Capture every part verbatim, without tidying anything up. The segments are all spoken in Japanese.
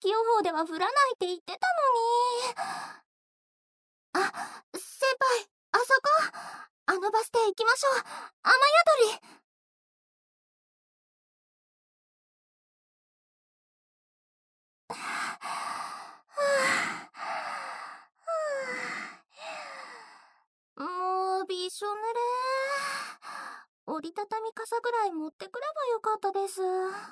気予報では降らないって言ってたのに。あ、先輩、あそこ。あのバス停行きましょう。雨宿り。もうびしょ濡れ。折りたたみ傘ぐらい持ってくればよかったです。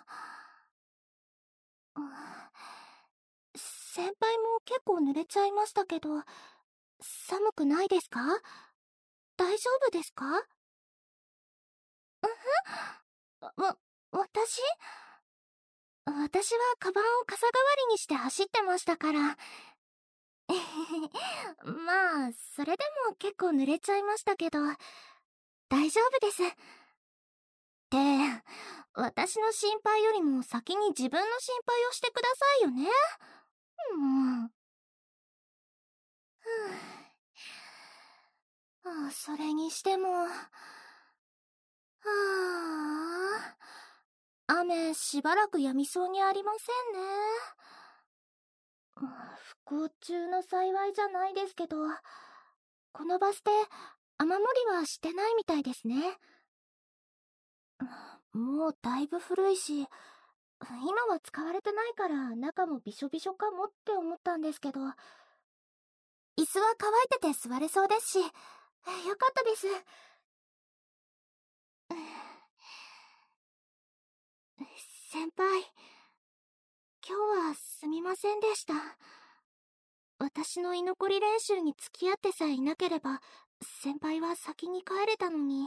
先輩も結構濡れちゃいましたけど、寒くないですか？大丈夫ですか？わ、私私はカバンを傘代わりにして走ってましたから。まあ、それでも結構濡れちゃいましたけど、大丈夫です。で、私の心配よりも先に自分の心配をしてくださいよね。もう。はあ、それにしても、はあ、雨しばらく止みそうにありませんね。不幸中の幸いじゃないですけど、このバス停、雨漏りはしてないみたいですね。もうだいぶ古いし、今は使われてないから中もびしょびしょかもって思ったんですけど、椅子は乾いてて座れそうですし、よかったです。先輩、今日はすみませんでした。私の居残り練習に付き合ってさえいなければ、先輩は先に帰れたのに。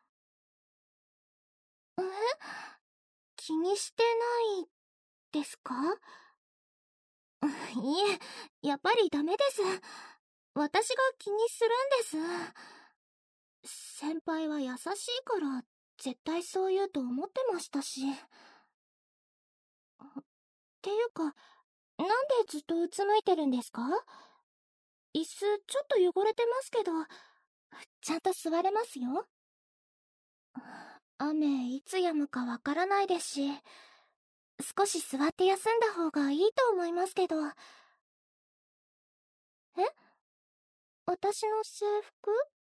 え？気にしてないですか？いえ、やっぱりダメです。私が気にするんです。先輩は優しいから絶対そう言うと思ってましたし。っていうか、なんでずっとうつむいてるんですか？椅子ちょっと汚れてますけど、ちゃんと座れますよ。雨いつ止むかわからないですし、少し座って休んだ方がいいと思いますけど。え？私の制服？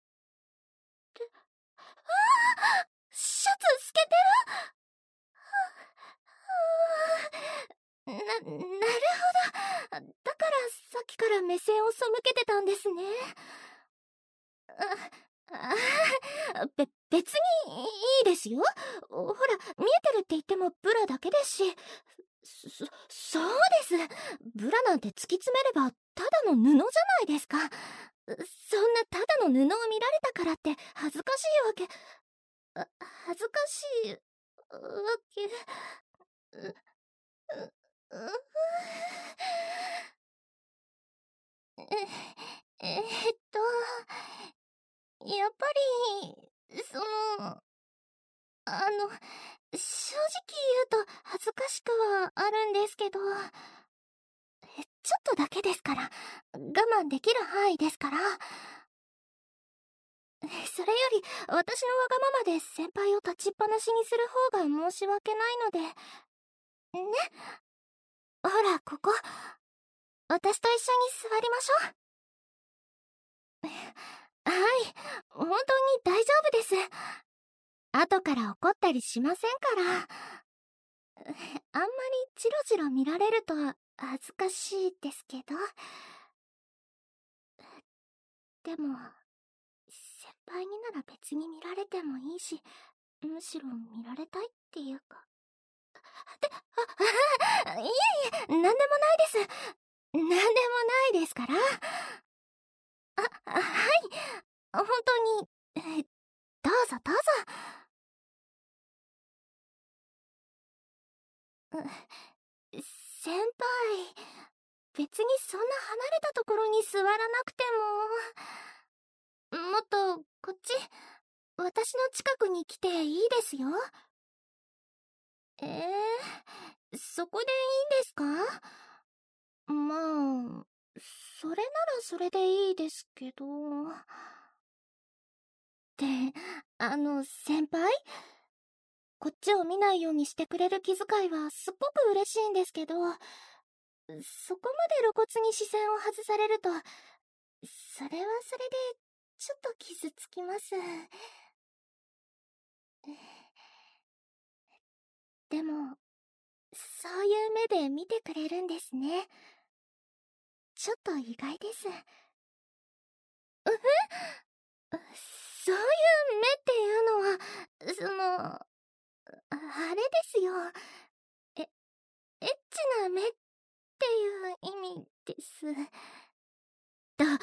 ああ！シャツ透けてる！な、なるほど。だからさっきから目線を背けてたんですね。あ、あ、べ、別にいいですよ。ほら、見えてるって言ってもブラだけですし。そ、そうです。ブラなんて突き詰めればただの布じゃないですか。そんなただの布を見られたからって恥ずかしいわけ、あ、恥ずかしいわけ、う、う、う、え、えーっと、やっぱり、その、あの、正直言うと恥ずかしくはあるんですけど、ちょっとだけですから、我慢できる範囲ですから。それより、私のわがままで先輩を立ちっぱなしにする方が申し訳ないので、ね。ほら、ここ。私と一緒に座りましょう。はい、本当に大丈夫です。後から怒ったりしませんから。あんまりチロチロ見られると恥ずかしいですけど。でも、先輩になら別に見られてもいいし、むしろ見られたいっていうか。で、あ、あ、いえいえ、なんでもないです。なんでもないですから。あ、はい。本当に、え、どうぞどうぞ。先輩、別にそんな離れたところに座らなくても、もっとこっち、私の近くに来ていいですよ。えー、そこでいいんですか？まあ、それならそれでいいですけど。で、あの、先輩、こっちを見ないようにしてくれる気遣いはすっごく嬉しいんですけど、 そこまで露骨に視線を外されると、それはそれで、ちょっと傷つきます。でも、そういう目で見てくれるんですね。ちょっと意外です。うふそういう目っていうのは、その、ああれですよ。え、エッチな目っていう意味です。だ、だって、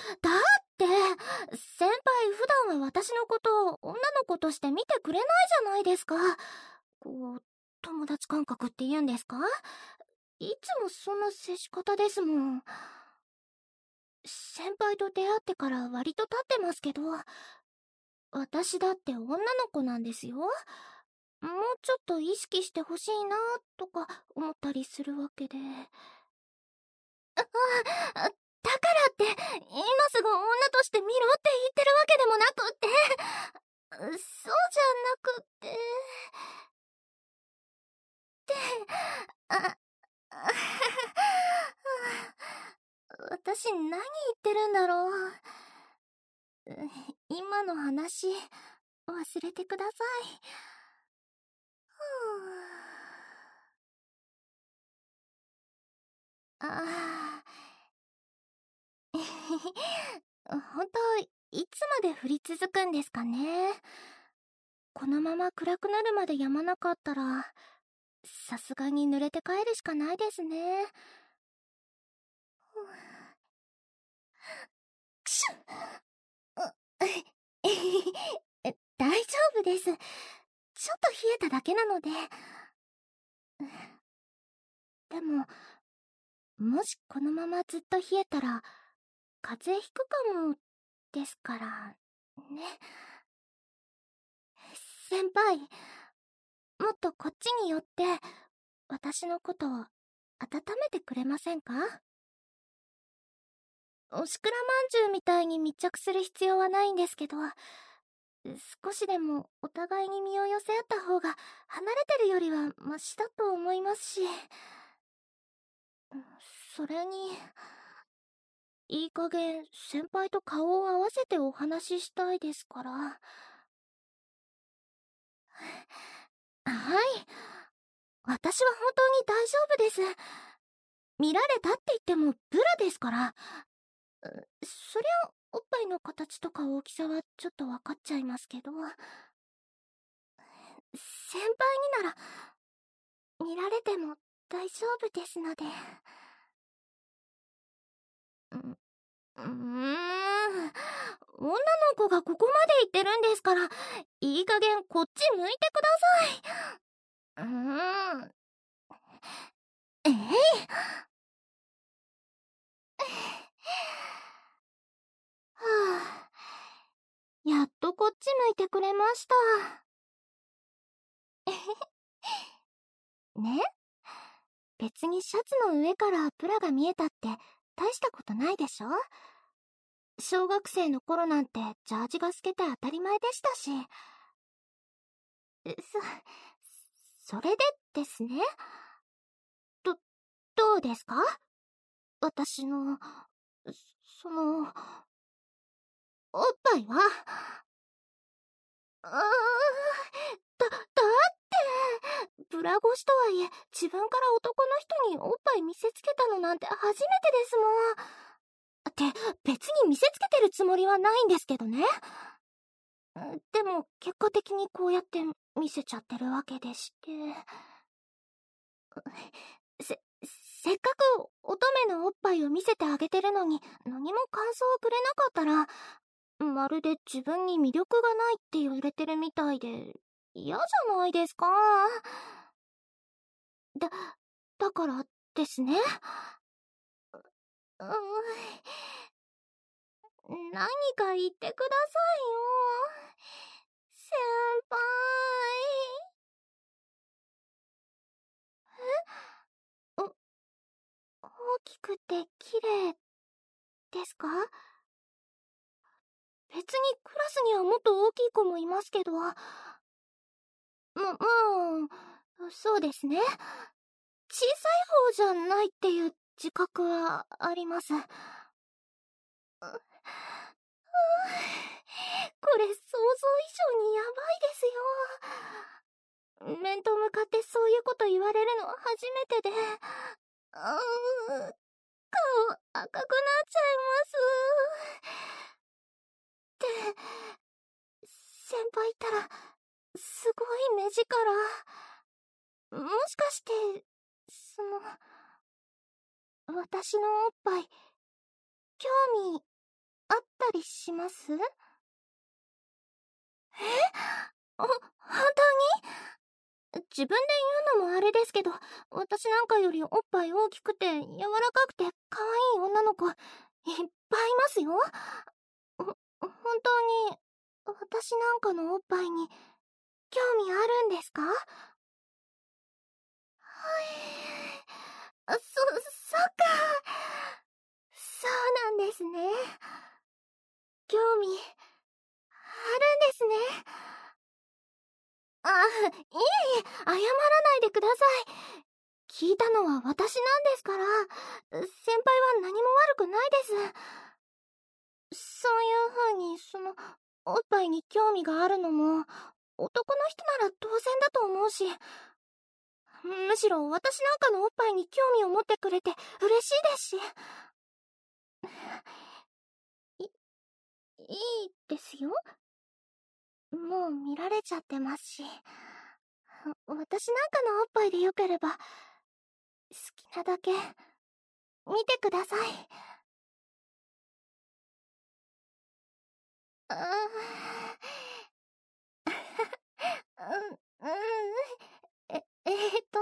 先輩普段は私のことを女の子として見てくれないじゃないですか。こう、友達感覚って言うんですか？いつもそんな接し方ですもん。先輩と出会ってから割と経ってますけど、私だって女の子なんですよ。もうちょっと意識してほしいなとか思ったりするわけで。あ、あ、だからって、今すぐ女として見ろって言ってるわけでもなくって、そうじゃなくて、って、あ、あ私何言ってるんだろう。今の話、忘れてください。ああ。本当、いつまで降り続くんですかね。このまま暗くなるまで止まなかったら、さすがに濡れて帰るしかないですね。くしゅ大丈夫です。ちょっと冷えただけなので。でも、もしこのままずっと冷えたら、風邪ひくかも、ですから、ね。先輩、もっとこっちに寄って、私のことを温めてくれませんか？おしくらまんじゅうみたいに密着する必要はないんですけど、少しでもお互いに身を寄せ合った方が離れてるよりはマシだと思いますし。それに、いい加減先輩と顔を合わせてお話ししたいですから。はい。私は本当に大丈夫です。見られたって言ってもブラですから。そりゃおっぱいの形とか大きさはちょっと分かっちゃいますけど、先輩になら見られても大丈夫ですので。う、うーん、女の子がここまで言ってるんですから、いい加減こっち向いてください。うーん。えい、はあ、やっとこっち向いてくれました。ね、別にシャツの上からプラが見えたって大したことないでしょ。小学生の頃なんてジャージが透けて当たり前でしたし。そ、それでですね。ど、どうですか？私の、その、おっぱいは。うーん、だ、だって、ブラ越しとはいえ、自分から男の人におっぱい見せつけたのなんて初めてですもん。って、別に見せつけてるつもりはないんですけどね。でも、結果的にこうやって見せちゃってるわけでして。せ、せっかく乙女のおっぱいを見せてあげてるのに、何も感想をくれなかったら、まるで自分に魅力がないって言われてるみたいで、嫌じゃないですか。だ、だからですね。うーん、何か言ってくださいよ。先輩。え？お、大きくて綺麗ですか？別にクラスにはもっと大きい子もいますけど。ま、まあ、そうですね。小さい方じゃないって言っ自覚はあります。うこれ想像以上にやばいですよ。面と向かってそういうこと言われるのは初めてで、うーん、顔赤くなっちゃいます。って、先輩ったら、すごい目力。もしかして、その、私のおっぱい、興味、あったりします？え？ほ、本当に？自分で言うのもあれですけど、私なんかよりおっぱい大きくて柔らかくて可愛い女の子、いっぱいいますよ。ほ、本当に、私なんかのおっぱいに、興味あるんですか？はい。そ、そっか。そうなんですね。興味、あるんですね。あ、いえいえ、謝らないでください。聞いたのは私なんですから、先輩は何も悪くないです。そういう風に、その、おっぱいに興味があるのも、男の人なら当然だと思うし、むしろ私なんかのおっぱいに興味を持ってくれて嬉しいですし。い、いいですよ。もう見られちゃってますし。私なんかのおっぱいでよければ、好きなだけ、見てください。うーん、うん、うん、え、えーっと、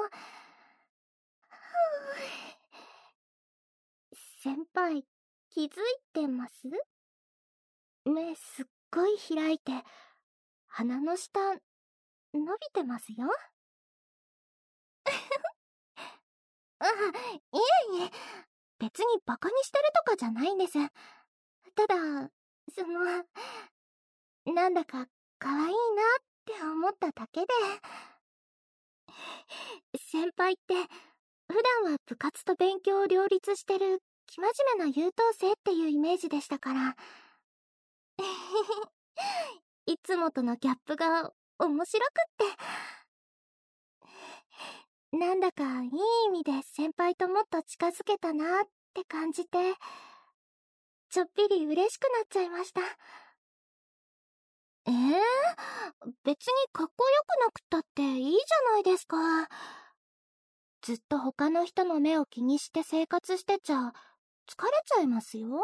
先輩、気づいてます？目すっごい開いて、鼻の下、伸びてますよ。あ、いえいえ、別にバカにしてるとかじゃないんです。ただ、その、なんだか可愛いなって思っただけで。先輩って、普段は部活と勉強を両立してる、生真面目な優等生っていうイメージでしたから。いつもとのギャップが面白くって。なんだかいい意味で先輩ともっと近づけたなって感じて、ちょっぴり嬉しくなっちゃいました。えー、別にかっこよくなくったっていいじゃないですか。ずっと他の人の目を気にして生活してちゃ疲れちゃいますよ。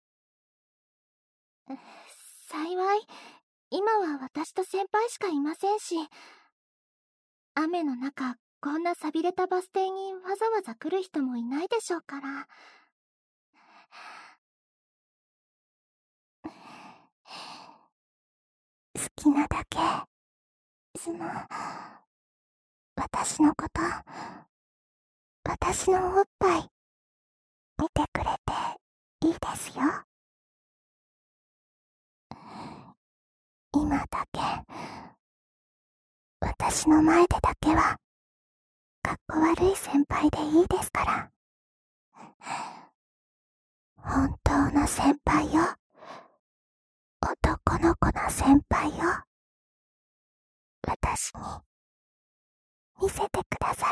幸い、今は私と先輩しかいませんし、雨の中、こんな寂れたバス停にわざわざ来る人もいないでしょうから。好きなだけ、その、私のこと、私のおっぱい、見てくれていいですよ。今だけ、私の前でだけは、かっこ悪い先輩でいいですから。本当の先輩よ。男の子の先輩よ。私に見せてください。